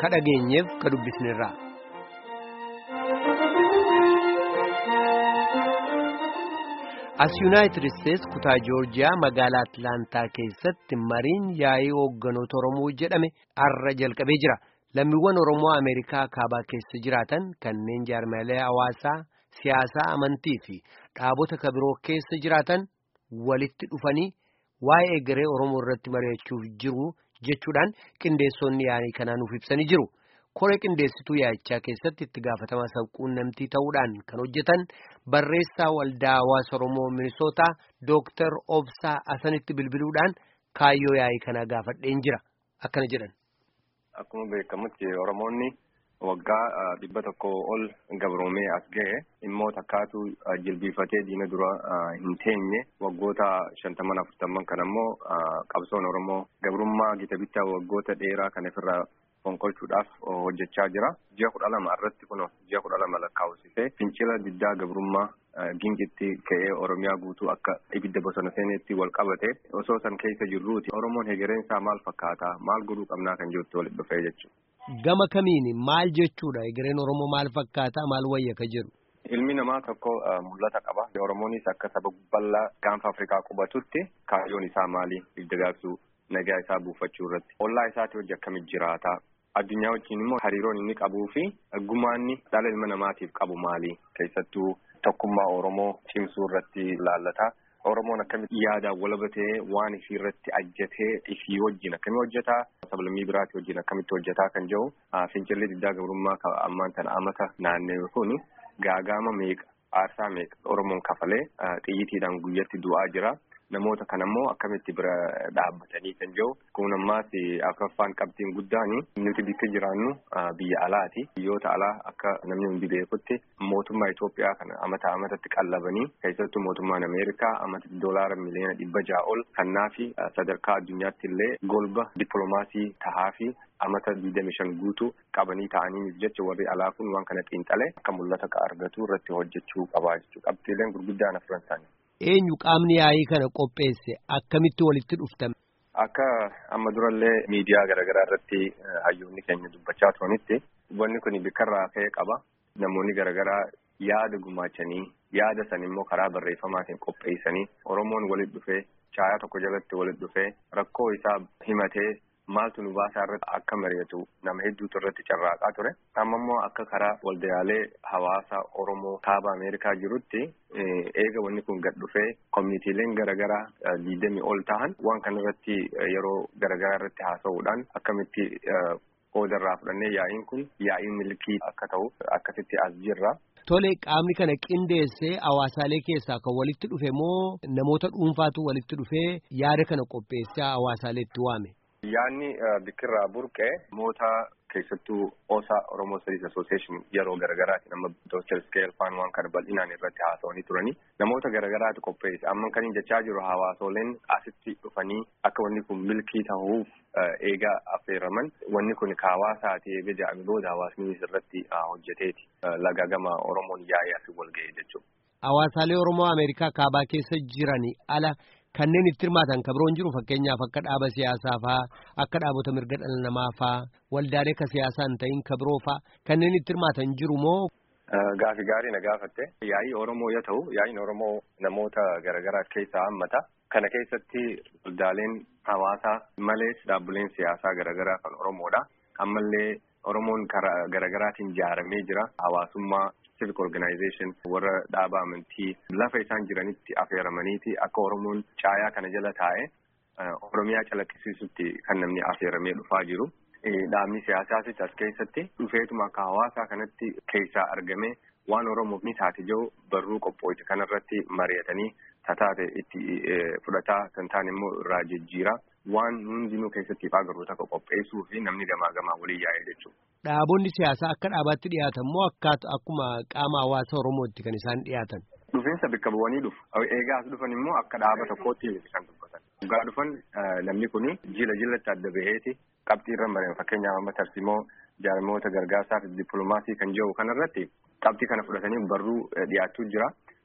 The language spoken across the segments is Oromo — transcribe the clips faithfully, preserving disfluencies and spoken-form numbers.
ka dhageenyeef ka dubbisneerra. As Yuunaayitid Isteets kutaa Joorjiyaa magaalaa Atlaantaa keessatti mariin yaa'ii hoogganoota Oromoo jedhame har'a jalqabee jira. Lammiiwwan Oromoo Ameerikaa kaabaa keessa jiraatan kanneen jaarmaalee hawaasaa, siyaasaa, amantii fi dhaabota kabiroo keessa jiraatan walitti dhufanii waa'ee garee Oromoo irratti mari'achuuf jiru jechuudhaan qindeessonni yaa'ii kanaa nuuf ibsanii jiru. Koree qindeessituu yaa'ichaa keessatti itti gaafatamaa sabquunnamtii ta'uudhaan kan hojjetan barreessaa waldaa hawaasa Oromoo Minisootaa Dooktar Obsaa Asanitti bilbiluudhaan kaayyoo yaa'ii kanaa gaafadheen jira. Akkana jedhan. Akkuma beekamutti Oromoonni waggaa dhibba tokko ol gabroomee as ga'e immoo takkaatu jilbiifatee diina dura hin teenye waggoota shantaman afurtaman kan ammoo qabsoon Oromoo gabrummaa gita bittaa waggoota dheeraa kan ofirraa fonkolchuudhaaf hojjechaa jira. Ji'a kudha lama irratti kun ji'a kudha lama lakkaa'usisee fincila diddaa gabrummaa gingitti ka'ee Oromiyaa guutuu akka ibidda bosona seeneetti wal qabate osoo san keessa jirruuti Oromoon hegereen isaa maal fakkaata maal godhuu qabnaa kan jirutti walitti dhufee jechuudha. Gama kamiini maal jechuudha hegereen Oromoo maal fakkaata maal wayya ka jiru? Ilmi namaa tokko mul'ata qaba. Oromoonis akka saba bal'aa gaanfa Afrikaa qubatutti kaayyoon isaa maali? Dagaagsuu nagaa isaa buufachuu irratti. Ollaa isaatti hojii akkamitti jiraata? Addunyaa wajjin immoo hariiroon inni qabuu fi gumaanni dhala ilma namaatiif qabu maali? Keessattuu tokkummaa Oromoo cimsuu irratti ilaallata. Oromoon akkamitti yaadaan walabatee waan isii irratti ajjatee isii wajjin akkamitti hojjetaa? Sablammii biraatti wajjin akkamitti hojjetaa kan jiru fincilli diddaa gabrummaa ammaan tana amata naannoo kun gaagama meeqa aarsaa meeqa Oromoon kafalee xiyyitiidhaan guyyatti du'aa jira. Namoota kanammoo akkamitti bira dhaabbatanii kan jiru kun ammaas afraffaan qabxiin guddaani nuti bikka jiraannu biyya alaati. Biyyoota alaa akka namni hundi beekutti mootummaa Itoophiyaa kana amata amatatti qallabanii keessattuu mootummaan Ameerikaa amatatti doolaara miliyoona dhibba ja'a ol kannaa fi sadarkaa addunyaatti illee golba dippiloomaasii tahaa fi amata digdami shan guutuu qabanii ta'anii jecha warri alaa kun waan kana xiinxalee akka mul'ata ka argatu irratti hojjechuu qabaa jechuudha. Qabxiileen gurguddaan afran isaanii. Eenyu qaamni yaa'ii kana qopheesse akkamitti walitti dhuftame? Akka amma durallee miidiyaa garaagaraa irratti hayyoonni keenya dubbachaa turanitti wanni kun bikkarraa ka'ee qaba. Namoonni garaagaraa yaada gumaachanii yaada san immoo karaa barreeffamaatiin qopheessanii Oromoon walitti dhufee caayaa tokko jalatti walitti dhufee rakkoo isaa himatee maaltu nu baasaa irratti akka mari'atu nama hedduutu irratti carraaqaa ture. Amma immoo akka karaa waldaalee hawaasa Oromoo kaaba Ameerikaa jirutti eega wanni kun gad dhufee koominiitiileen garaagaraa digdamii ol ta'an waan kana irratti yeroo garaagaraa irratti haasa'uudhaan akkamitti qoodarraa fudhannee yaa'iin kun yaa'iin milkii akka ta'u akkasitti as jirra. Tole qaamni kana qindeessee hawaasaalee keessaa kan walitti dhufe moo namoota dhuunfaatu walitti dhufee yaada kana qopheessee hawaasaaleetti waame? Yaanni bikkirraa burqee moota keessattuu Osaa Oromoo Studies Association yeroo garagaraati nama Doctor Scale Fan waan kana bal'inaan irratti haasa'anii turanii namoota garagaraatu qopheesse. Amma kan hin jechaa jiru hawaasoleen asitti dhufanii akka wanni kun milkii ta'uuf eegaa affeeraman wanni kun hawaasaati eega jedhame booda hawaasni irratti hojjeteeti laga gama Oromoon yaa'ee asii wal ga'e jechuudha. Hawaasaalee Oromoo Ameerikaa kaabaa keessa jiranii ala kanneen itti hirmaatan kabiroon jiru fakkeenyaaf akka dhaaba siyaasaa faa akka dhaabota mirga dhala namaa faa waldaalee ka siyaasaa hin ta'in kabiroo faa kanneen itti hirmaatan jiru moo? Gaafi gaarii na gaafatte yaa'ii Oromoo yoo ta'u yaa'iin Oromoo namoota garaagaraa keessaa hammata. Kana keessatti waldaaleen hawaasaa malees dhaabbileen siyaasaa garaagaraa kan Oromoodha. Ammallee Oromoon karaa garaagaraatiin ijaaramee jira hawaasummaa. Civic organization warra dhaaba amantii lafa isaan jiranitti affeeramaniiti akka Oromoon caayaa kana jala taa'e Oromiyaa calaqqisiisutti kan namni affeeramee dhufaa jiru. Dhaabni siyaasaas as keessatti dhufeetuma akka hawaasaa kanatti keessaa argame waan Oromoof ni taate jiru barruu qophooti kanarratti mari'atanii tataate itti fudhataa kan ta'an immoo irraa jijjiira waan hundinuu keessatti ifaa garuu takka qopheessuu fi namni gamaa gamaa walii yaa'ee jechuudha. Dhaabonni siyaasaa akka dhaabaatti dhiyaatan moo akkaatu akkuma qaama hawaasa Oromootti kan isaan dhiyaatan? Dhufiinsa bakka bu'anii dhufu. Eegaa as dhufan immoo akka dhaaba tokkootti kan dubbatan. Dhugaa dhufan namni kun jila jilatti adda baheeti qabxii irra mareen fakkeenyaaf amma tarsimoo jaarmoota gargaarsaa fi dippiloomaasii kan jiru kanarratti qabxii kana fudhatanii barruu dhiyaachuu jira.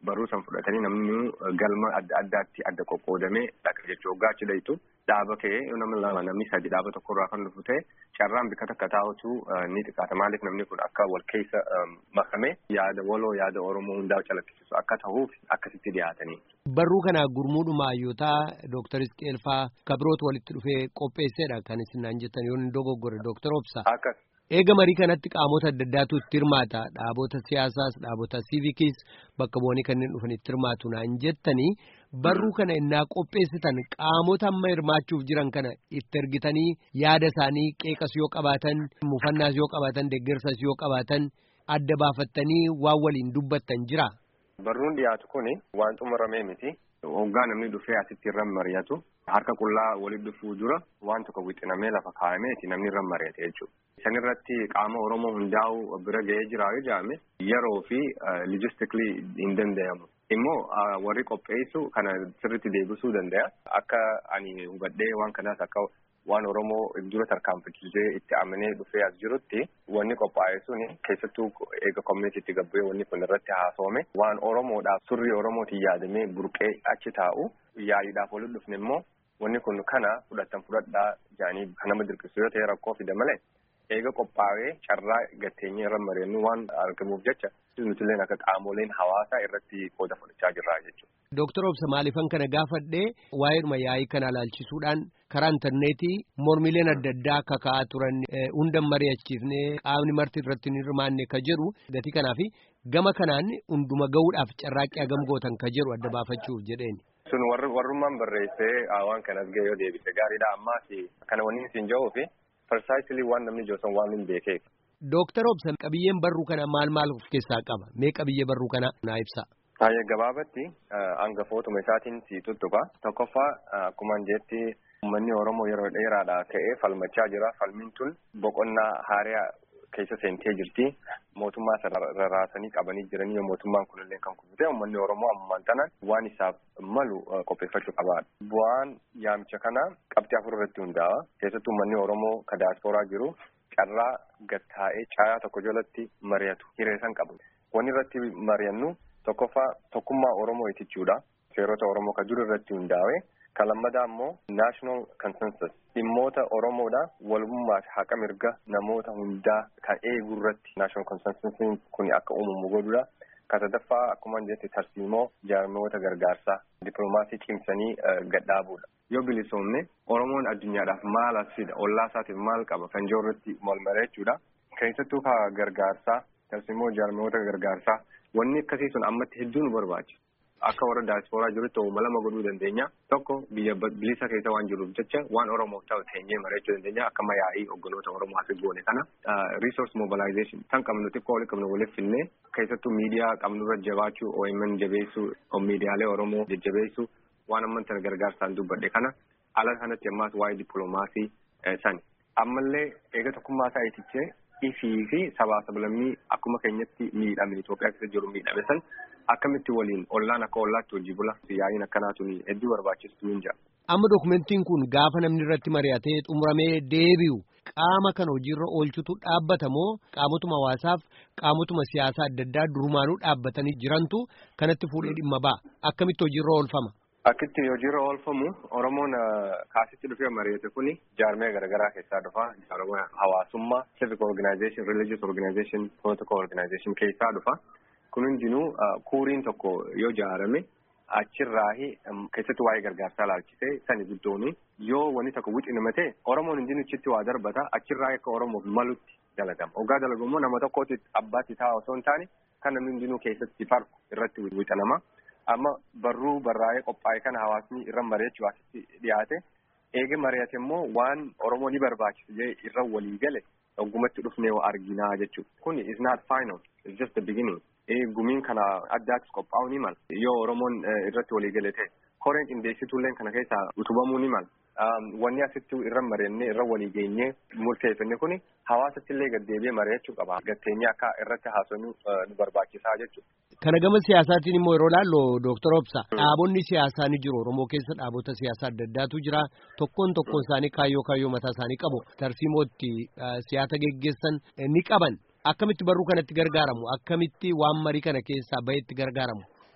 barruu san fudhatanii namni galma adda addaatti adda qoqqoodamee dhaqa jechuu hoggaachi daytu dhaaba ka'ee namni lama namni sadi dhaaba tokkorraa kan dhufu ta'e carraan bika takka taa'utu ni xiqqaata. Maaliif namni kun akka wal keessa makame yaada waloo yaada Oromoo hundaa calaqqisiisu akka ta'uuf akkasitti dhiyaatanii. Barruu kana gurmuudhuma hayyotaa Dooktar Isqeelfaa Kabroot walitti dhufee qopheessedha kan isin naan jettan yoo dogoggore Dooktar Obsa. Akkas. Eega marii kanatti qaamota adda addaatu itti hirmaata. Dhaabota siyaasaas, dhaabota siivikiis bakka bu'anii kanneen dhufan itti hirmaatu naan jettanii barruu kana innaa qopheessitan qaamota amma hirmaachuuf jiran kana itti ergitanii yaada isaanii qeeqas yoo qabaatan, mufannaas yoo qabaatan, deeggarsas yoo qabaatan adda baafattanii waan waliin dubbattan jira. Barruun dhiyaatu kuni waan xumuramee miti. Hoggaa namni dhufee asitti irra mari'atu harka qullaa walitti dhufuu dura waan tokko wixinamee lafa kaa'ameeti namni irra mari'ate jechuudha. San irratti qaama Oromoo hundaa'u bira ga'ee jira yoo jedhame yeroo fi logistically hin danda'amu. Immoo warri qopheessu kana sirriitti deebisuu danda'a. Akka ani hubadhee waan kanaas akka waan Oromoo dura tarkaanfachiisee itti amanee dhufee as jirutti wanni qophaa'e suni keessattuu eega communitytti gabbee wanni kun irratti haasawame waan Oromoodhaaf surrii Oromootiin yaadamee burqee achi taa'u yaa'iidhaaf walitti dhufne immoo wanni kun kana fudhattan fudhadhaa jedhanii kan nama dirqisiisu yoo ta'e rakkoo fida malee eega qophaa'ee carraa gatteenyee irra mari'annu waan argamuuf jecha nutilleen akka qaamoleen hawaasaa irratti qooda fudhachaa jirra jechuudha. Dooktar Obsa maaliifan kana gaafadhee waa'eedhuma yaa'ii kana ilaalchisuudhaan karaa intarneetii mormileen adda addaa akka ka'aa turan hundan mari'achiifnee qaamni marti irratti hin hirmaanne ka jedhu gatii kanaa fi gama kanaan hunduma ga'uudhaaf carraaqqii hagam gootan ka jedhu adda baafachuuf jedheen. Sun warrummaan barreessee waan kanas ga'ee yoo deebise gaariidha. Ammaas kana wanni isin jedhuu fi precisely waan namni joosan waan hin beekeef. Dooktar Obsa qabiyyeen barruu kana maal maal of keessaa qaba? Mee qabiyyee barruu kana naa ibsa. Baay'ee gabaabatti hangafootuma isaatiin si tuttuqa. Tokkoffaa akkuma jetti uummanni Oromoo yeroo dheeraadhaa ka'ee falmachaa jira. Falmiin tun boqonnaa haaraa keessa seentee jirti. Mootummaa rarraasanii qabanii jiranii yoo mootummaan kunillee kan kufute uummanni Oromoo ammaan tana waan isaaf malu qopheeffachuu qabaadha. Bu'aan yaamicha kana qabxii afur irratti hundaa'a. Keessattuu uummanni Oromoo ka daaspooraa jiru carraa gattaa'ee caayaa tokko jalatti mari'atu hireessan qabu. Wanni irratti mari'annu tokkoffaa tokkummaa Oromoo itichuudha. Seerota Oromoo ka jiru irratti hundaa'e. Kan lammadaa immoo national consensus dhimmoota Oromoodha walummaa fi haqa mirga namoota hundaa kan eegu irratti national consensus kun akka uumamu godhudha. Kan sadaffaa akkuma jetti tarsiimoo jaarmoota gargaarsaa dippiloomaasii cimsanii gadhaabuudha. Yoo bilisoomne Oromoon addunyaadhaaf maal as fida ollaa isaatiif maal qaba kan jiru irratti walmaree jechuudha. Keessattuu ka gargaarsaa tarsiimoo jaarmoota gargaarsaa wanni akkasii sun ammatti hedduu nu barbaachisa. Akka warra daaspooraa jirutti oomishama lama godhuu dandeenya. Tokko biyya bilisa keessa waan jiruuf jecha waan Oromoof ta'u teenyee mari'achuu dandeenya. Akka mayaa'ii hogganoota Oromoo asii goone kana resource mobilization kan qabnu xiqqoo walitti qabnu waliif finnee keessattuu miidiyaa qabnu irra jabaachuu O M N jabeessuu miidiyaalee Oromoo jajjabeessuu waan amman tana gargaarsaan dubbadhe kana ala kanatti ammaas waa'ee dippiloomaasii sani. Ammallee eega tokkummaa isaa itichee ifii fi sabaa sablammii akkuma keenyatti miidhame Itoophiyaa keessa jiru miidhame san akkamitti waliin ollaan akka ollaatti hojii bula yaa'iin akkanaatu hedduu barbaachistu hin jira. Amma dokumentiin kun gaafa namni irratti mari'atee xumuramee deebi'u qaama kan hojiirra oolchutu dhaabbata moo qaamotuma hawaasaaf qaamotuma siyaasaa adda addaa durumaanuu dhaabbatanii jirantu kanatti fuudhee dhimma ba'a akkamitti hojiirra oolfama? Akkitti hojiirra oolfamu Oromoon kaasitti dhufee mari'ate kuni jaarmee garaagaraa keessaa dhufa. Jaarmee hawaasummaa, civic organization, religious organization, political organization keessaa dhufa. Kun hundinuu kuuriin tokko yoo ijaarame achirraahi keessatti waa'ee gargaarsaa laalchisee sani guddooni yoo wanni tokko wixiname ta'e Oromoon hundinuu achitti waa darbata achirraahi akka Oromoof malutti dalagama. Hoggaa dalagu immoo nama tokkooti abbaatti taa'u osoo hin taane kan namni hundinuu keessatti farqu irratti wixanama. Amma barruu barraa'ee qophaa'e kana hawaasni irra mari'achuu asitti dhiyaate eega mari'ate immoo waan Oromoo ni barbaachisu jee irra walii gale oggumatti dhufnee arginaa jechuudha. Kun is not final, it's just the beginning. Gumiin kana addaatti qophaa'uu ni mala. Yoo Oromoon irratti walii gale ta'e koreen qindeessituulleen kana keessaa utubamuu ni mala. Wanni asitti irra mari'annee irra walii geenyee murteeffannee kuni hawaasatti illee gaddeebi'ee mari'achuu qaba. Gatteenyee akka irratti haasofnu nu barbaachisaa jechuudha. Kana gama siyaasaatiin immoo yeroo laallu Dooktar Obsa dhaabonni siyaasaa ni jiru. Oromoo keessa dhaabota siyaasaa adda addaatu jira. Tokkoon tokkoon isaanii kaayyoo kaayyoo mataa isaanii qabu. Tarsiimootti siyaasa geggeessan ni qaban. Akkamitti barruu kanatti gargaaramu? Akkamitti waan marii kana keessaa baheetti gargaaramu?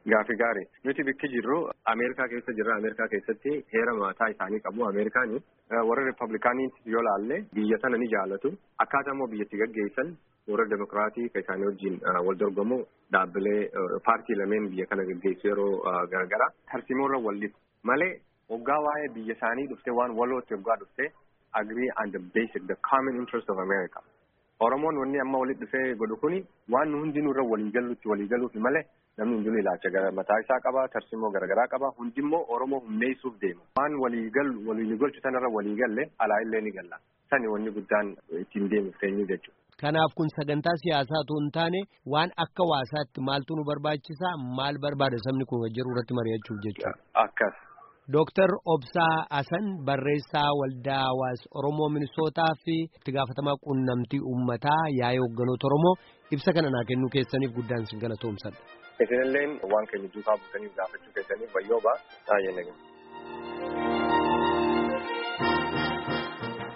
Gaafi gaarii nuti bikki jirru Ameerikaa keessa jirra. Ameerikaa keessatti heera mataa isaanii qabu. Ameerikaanii warra Riippablikaanii yoo laalle biyya sana ni jaalatu. Akkaataa immoo biyyatti gaggeessan warra Demokiraatii kan isaanii wajjin wal dorgomu dhaabbilee paartii lameen biyya kana gaggeessu yeroo garagara tarsiimoorra wallitu malee waggaa waa'ee biyya isaanii dhuftee waan walootti waggaa dhuftee agree on the basic the common interest of America. Oromoon wanni amma walitti dhufee godhu kuni waan nu hundinuu irra waliigaluutti waliigaluufi malee namni hundinuu ilaalcha mataa isaa qaba, tarsiimoo garaagaraa qaba. Hundimmoo Oromoo humneessuuf deema. Waan waliigal waliigalchu sanarra waliigalle alaa illee ni galla. Sani wanni guddaan ittiin deemuuf teenyu jechuudha. Kanaaf kun sagantaa siyaasaa otoo hin taane waan akka waasaatti maaltu nu barbaachisa, maal barbaada sabni kun jiru irratti mari'achuuf jechuudha. Akkas. Dooktar Obsaa Hasan barreessaa waldaa hawaasa Oromoo Minisootaa fi itti gaafatamaa quunnamtii uummataa yaa'ii hoogganoota Oromoo ibsa kana naa kennuu keessaniif guddaan sin galatoomsadha. Isinilleen waan keenya duukaa buutaniif gaafachuu keessaniif wayyoo ba'a.